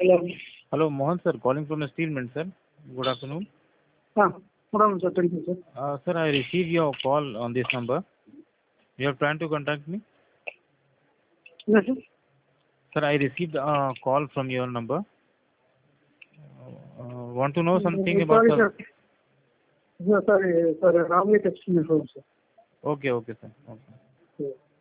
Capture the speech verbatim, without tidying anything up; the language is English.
Hello. Hello, Mohan sir, calling from the Steel Mint, sir. Good afternoon. Ah, good afternoon, sir. Thank you, sir. Uh, sir, I received your call on this number. You are trying to contact me? Yes, sir. Sir, I received a call from your number. Uh, want to know something Uh, about Sorry, the... sir. No, sorry, sir. Wrongly texted me, sir. Okay, okay, sir. Okay. Yeah.